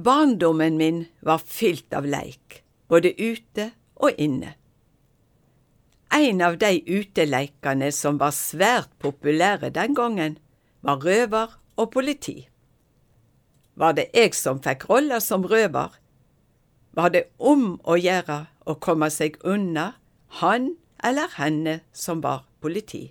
barndommen min var fylt av leik, både ute og inne. En av de uteleikene som var svært populære den gangen, var røver og politi. Var det jeg som fikk rolla som røver, var det om å gjøre å komme seg unna han eller henne som var politi.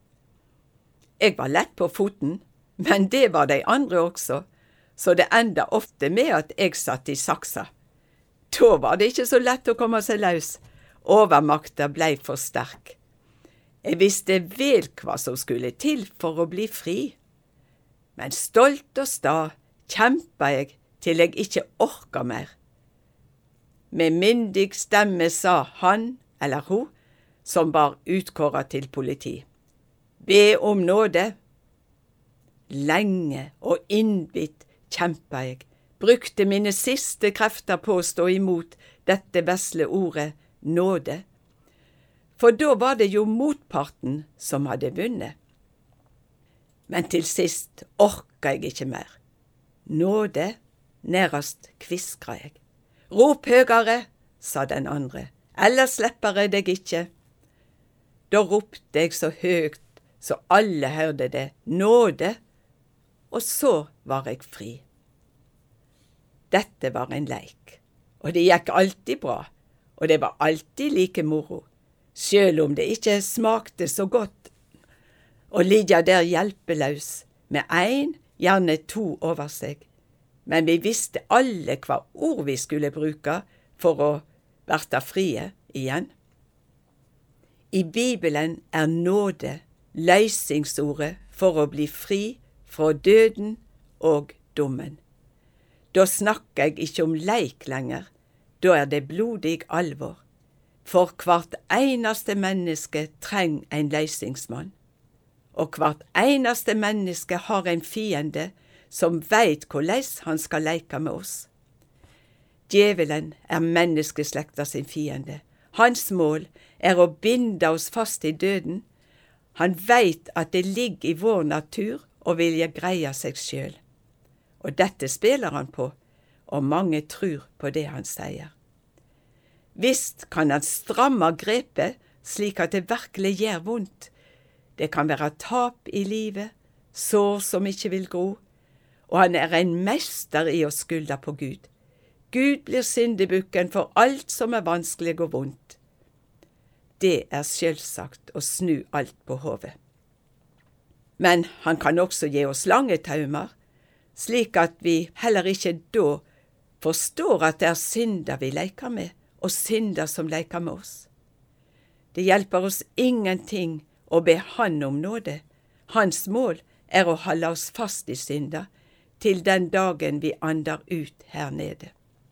Jeg var lett på foten, men det var de andre også, så det enda ofte med at jeg satt i saksa. Da var det ikke så lett å komme seg løs. Overmakta blei for sterk. Jeg visste vel hva som skulle til for å bli fri. Men stolt og sta kjempa jeg til jeg ikke orka mer. Med myndig stemme sa han eller hun som var utkåret til politi. Be om nåde. Lenge og innbitt kjempa jeg, brukte mine siste krefter på å stå imot dette vesle ordet nåde, for da var det jo motparten som hadde vunnet. Men til sist orka jeg ikke mer. Nåde, nærast kviskra jeg. Rop høgare, sa den andre, ellers slipper jeg deg ikke. Da ropte jeg så høgt, så alle hørte det, nåde, og så var jeg fri. Dette var en leik, og det gikk alltid bra, og det var alltid like moro, selv om det ikke smakte så godt. Og ligge der hjelpeløs, med en, gjerne to over seg, men vi visste alle hva ord vi skulle bruke for å verta frie igjen. I Bibelen er nåde løsningsordet for å bli fri fra døden og dommen. Da snakker jeg ikke om leik lenger, da er det blodig alvor. For hvert eneste menneske trenger en løsningsmann. Og hvert eneste menneske har en fiende som vet hvordan han skal leike med oss. Djevelen er menneskeslekta sin fiende. Hans mål er å binde oss fast i døden. Han vet at det ligger i vår natur og vilje greie seg selv. Og dette spiller han på, og mange tror på det han sier. Visst kan han stramme grepet slik at det virkelig gjør vondt. Det kan være tap i livet, sår som ikke vil gro, og han er en mester i å skylde på Gud. Gud blir syndebukken for alt som er vanskelig og vondt. Det er selvsagt å snu alt på hodet. Men han kan også gi oss lange taumer, slik at vi heller ikke da forstår at det er synder vi leker med, og synder som leker med oss. Det hjelper oss ingenting å be han om nåde. Hans mål er å holde oss fast i synder til den dagen vi andar ut her nede.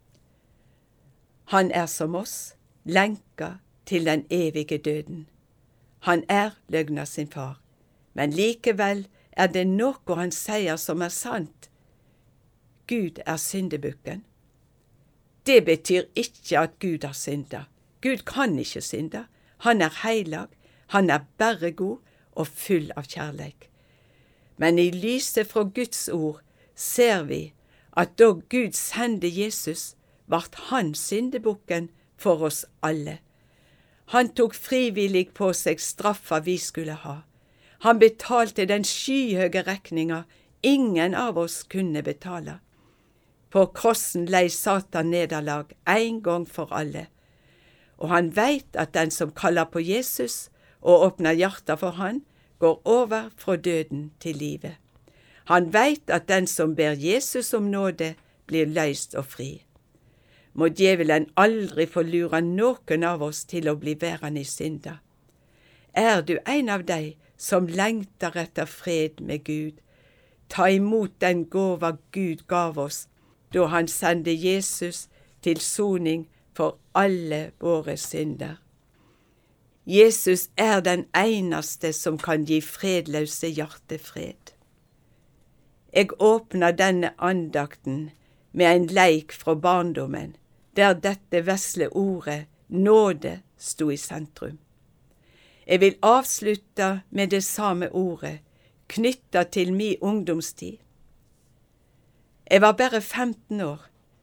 Han er som oss, lenka til den evige døden. Han er løgna sin far, men likevel er det noe han sier som er sant. Gud er syndebukken. Det betyr ikke at Gud har synda. Gud kan ikke synda. Han er heilag, han er bare god og full av kjærleik. Men i lyset fra Guds ord ser vi at da Gud sendte Jesus, vart han syndebukken for oss alle. Han tok frivillig på seg straffa vi skulle ha. Han betalte den skyhøge regninga ingen av oss kunne betale. På krossen lei Satan nederlag en gang for alle, og han vet at den som kaller på Jesus og åpner hjertet for han, går over fra døden til livet. Han vet at den som ber Jesus om nåde, blir løst og fri. Må djevelen aldri få lure noen av oss til å bli værende i synda. Er du en av de som lengter etter fred med Gud, ta imot den gåva Gud gav oss, da han sendte Jesus til soning for alle våre synder. Jesus er den eneste som kan gi fredløse hjertefred. Jeg åpner denne andakten med en leik fra barndommen, der dette vesle ordet, nåde, sto i sentrum. Jeg vil avslutte med det samme ordet, knyttet til min ungdomstid. Jeg var bare 15 år,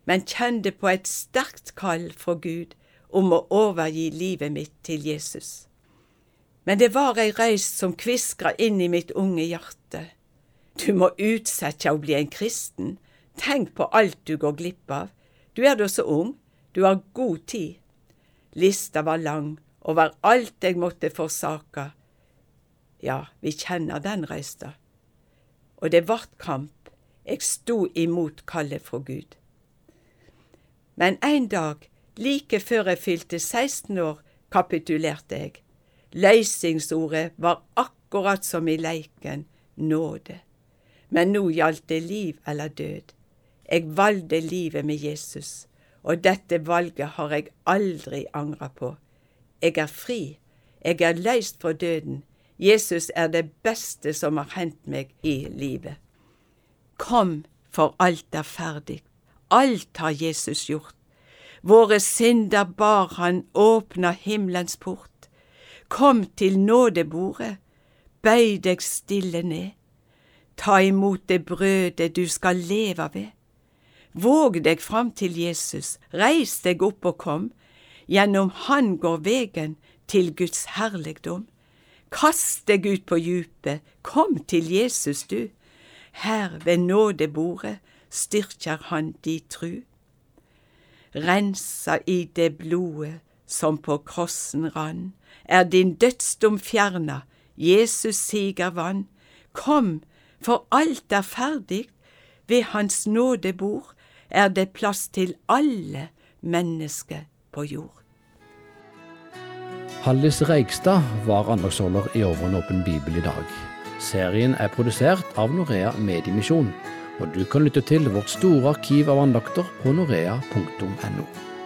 men kjente på et sterkt kall fra Gud om å overgi livet mitt til Jesus. Men det var ei røyst som kviskra inn i mitt unge hjerte. Du må utsette å bli en kristen. Tenk på alt du går glipp av. Du er da så ung, du har god tid. Lista var lang, og var alt jeg måtte forsaka. Ja, vi kjenner den røysta. Og det vart kamp. Jeg sto imot kallet fra Gud. Men en dag, like før jeg fylte 16 år, kapitulerte jeg. Løsningsordet var akkurat som i leiken, nåde. Men nå gjaldt det liv eller død. Jeg valgte livet med Jesus, og dette valget har jeg aldri angret på. Jeg er fri, jeg er løst fra døden. Jesus er det beste som har hendt meg i livet. Kom, for alt er ferdig. Alt har Jesus gjort. Våre synder bar han, åpna himmelens port. Kom til nådebordet, bøy deg stille ned. Ta imot det brødet du skal leve ved. Våg deg fram til Jesus, reis deg opp og kom. Gjennom han går vegen til Guds herligdom. Kast deg ut på djupet, kom til Jesus du. Her ved nådebordet styrker han de tru. Rensa i det blodet som på krossen rann, er din dødsdom fjerna, Jesus siger vann. Kom, for alt er ferdig, ved hans nådebord er det plass til alle mennesker på jord. Hallis Reigstad var andagsholder i Over en åpen bibel i dag. Serien er produsert av Norea Mediemisjon, og du kan lytte til vårt store arkiv av andakter på norea.no.